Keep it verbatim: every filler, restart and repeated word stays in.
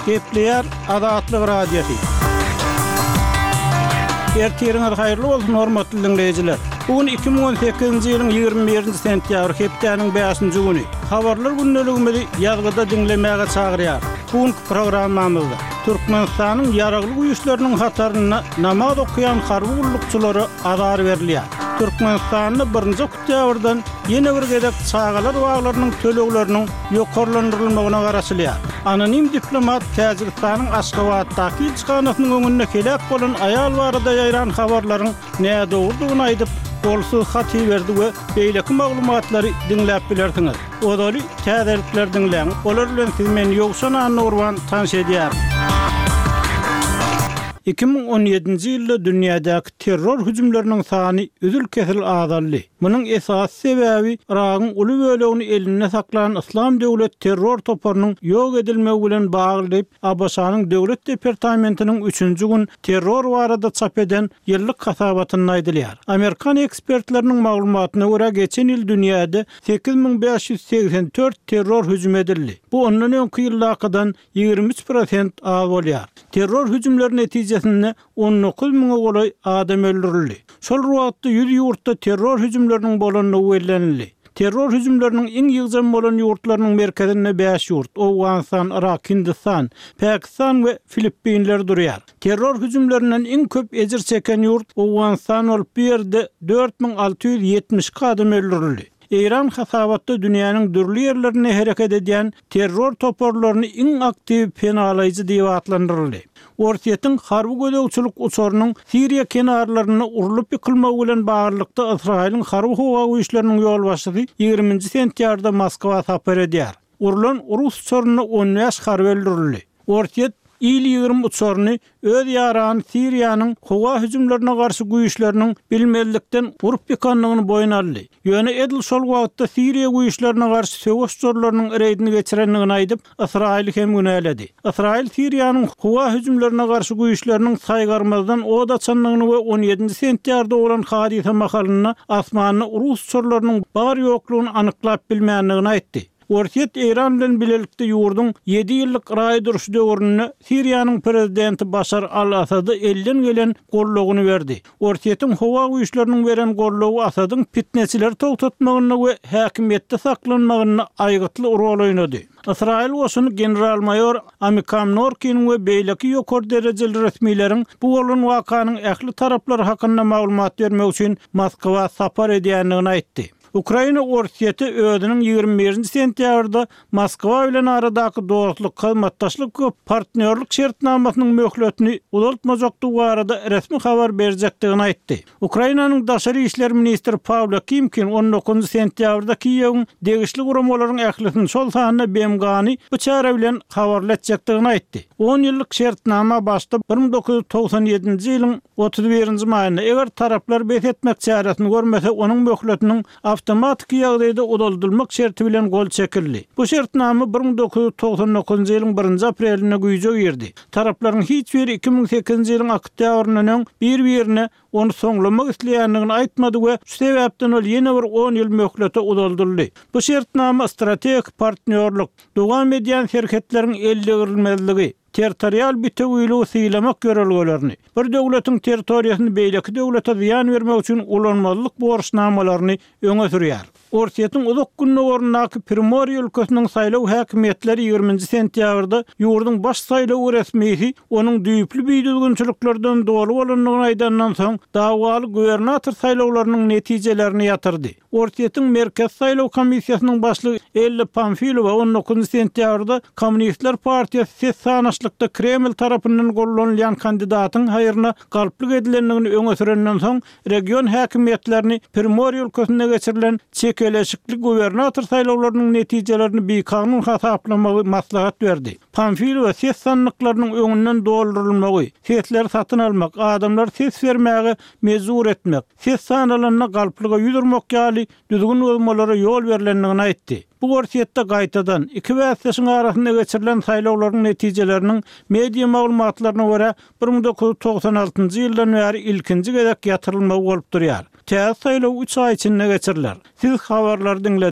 Gepleyer Adatlyk radiosu. Ertiriniz hayırlı olsun hormatly dinleyijiler. Bugün iki bin on sekizinji ýylyň ýygrimi birinji sentýabr hepdeniň beşinji güni. Habarlar günneligimizi ýazgyda dinlemäge çagyrýar. Bugün programmamyzda Türkmenistanyň ýaragly güýçleriniň hataryna namaz okuyan harby gullukçylary azar berilýär. Türkmenistanyň birinji oktýabrdan ýene bir gedek çağalar waglarynyň tölegleriniň ýokarlandyrylmagyna garaşylýar. Anonim diplomat Täjikistanyň Aşgabatdaky çykanatynyň öňüne kelek bolan aýal barada ýaýran habarlaryň näme dogrudygyny aýdyp bolsuz hat berdi we beýleki maglumatlary dinläp bilersiňiz. Odaly täzelikler dinläň. Olar bilen siz meni ýokşana Nurwan tanış edýär. iki bin on ýedinji ýylda dünýädäki terror hüjümleriniň sany üzül-kesil azaldy. Munyň esas sebäbi Iragyň uly bölegini eline saklanan Islam döwlet terror toparynyň ýok edilmegi bilen baglyp Abaşanyň döwlet departamentiniň üçünji gün terror barada çap eden ýyllyk hasabatyny aýdylýar. Amerikan ekspertleriniň maglumatyna görä geçen ýyl dünýäde sekiz bin beş ýüz seksen dört terror hüjüm edildi. Bu ondan öňki ýyllakydan ýygrimi üç prosent az bolýar. Terror hüjümleri netijesinde on dokuz miňe golay adam öldürildi. Şol wagtda ýüz ýurtda terror hüjümleriniň bolanyny öwrenildi. Terror hüjümleriniň iň ýygyjan bolan ýurtlarynyň merkezinde beş ýurt, Awganistan, Irak, Hindistan, Pakistan we Filippinler durýar. Terror hüjümlerinden iň köp ejir çeken ýurt Awganistan bolup bir ýerde dört bin alty ýüz ýetmiş adam öldürildi. İran hasabatda dünýäniň dürli ýerlerine hereket edýän terror toporlaryny iň aktiw penalaýjy diýip adlandyryldy. Ortiýetin harby gödekçilik uçurynyň Siriýa kenarlaryna urulyp ýykylmagy bilen baglykda Israýlyň harby howa güýçleriniň ýolbaşçysy ýygrimiňji sentýabrda Moskwa sapar edýär. Urulan Rus uçuryny on beş harby öldürildi. Ortiýet İl ýygrimi uçuryny öz ýarany Siriýanyň howa hüjümlerine garşy güýçleriniň bilmezlikden urup ýykanlygyny boýun aldy. Ýöne edil şol wagtda Siriýa güýçlerine garşy söwüş uçurlarynyň reýdini geçirenligini aýdyp Israýl hem güneledi. Israýl Siriýanyň howa hüjümlerine garşy güýçleriniň saýgarmazdan oda çanlygyny we on ýedinji sentýarda bolan hadisa mahalyna asmanyny Rus uçurlarynyň bar ýoklugyny anyklap bilmänligini aýtdy. Ortiýet Iran bilen bilelikde ýurdun ýedi ýyllyk raý duruşy döwrüne Siriýanyň prezidenti Başar al-Asady elden gelen gollugyny berdi. Ortiýetiň howa güýçleriniň beren gollugy Asadyň fitneçiler togtatmagyna we häkimetde saklanmagyna aýgytly rol oýnady. Israýl goşuny general-mayor Amikam Norkin we beýleki ýokary derejeli resmiýleriň bu bolan wakanyň ähli taraplary hakynda maglumat bermek üçin Moskwa sapar edýänligini aýtdy. Ukraina ortiýeti özüniň ýygrimi birinji sentýabrda Moskwa bilen aradaky dostluk, hyzmatdaşlyk we partnerlik şertnamasynyň möhletini uzaltmajak barada resmi habar berjekdigini aýtdy. Ukrainanyň daşary işler ministri Pawlo Kimkin on dokuzunji sentýabrda Kiýewiň degişli guramalaryň ählisini şol sanyna bemgany bu çara bilen habarlatjekdigini aýtdy. on ýyllyk şertnama başda bir bin dokuz ýüz togsan ýedinji ýylyň otuz birinji maýynda eger taraplar bethetmek çarasyny görmese onuň möhletiniň avtomatik ýagdaýda udaldylmak şerti bilen gol çekildi. Bu şertnama bir bin dokuz ýüz togsan dokuzunji ýylyň birinji apreline güýje girdi. Taraplaryň hiç biri iki bin sekizinji ýylyň oktýabrynyň bir-birine onu soňlamak isleýänligini aýtmady we şu sebäpden ol ýene bir on ýyl möhlete udaldyldy. Bu şertnama strategik partnerlik, dowam edýän şerketleriň ellegirilmezligi, territorial bütewýligi sylamak görelgelerini, bir döwletiň territoriýasyny beýleki döwlete ziýan bermek üçin ulanmazlyk borçnamalaryny öňe sürýär. Ortiýetiň uzak günne ornaky Primorye ülkesiniň saýlaw häkimetleri ýygrimiňji sentýabrda ýurdun baş saýlaw resmiýeti onuň düýpli büýdülgünçiliklerden dolu bolanlygyny aýdandan soň dawaly gubernator saýlawlarynyň netijelerini ýatyrdy. Ortiýetiň merkez saýlaw komissiýasynyň başlygy Elli Pamfilowa on dokuzunji sentýabrda Kommunistler Partiýasy ses sanaşlykda Kreml tarapyndan gollanýan kandidatyň haýyryna galplyk edilenligini öňe sürenden soň region häkimetlerini Primorye ülkesine geçirilen çekeleşikli gubernator saýlawlarynyň netijelerini beýkanyň hasaplamagy maslahat berdi. Pamfilowa ses sanlyklarynyň öňünden doldurulmagy, sesler satyn almak, adamlar ses bermäge mezur etmek, ses sanalaryna galplyga ýüzürmek ýaly düzgün bolmalara ýol berilenligini aýtdy. Bu ortiýetde gaýtadan iki wäsleşiň arasynda geçirilen saýlawlaryň netijeleriniň media maglumatlaryna görä bir bin dokuz ýüz togsan altynjy ýyldan bäri ilkinji gezek ýatyrylmagy bolup durýar. Täze saýlaw üç ay içinde geçiriler. Siz habarlar dinlediniz.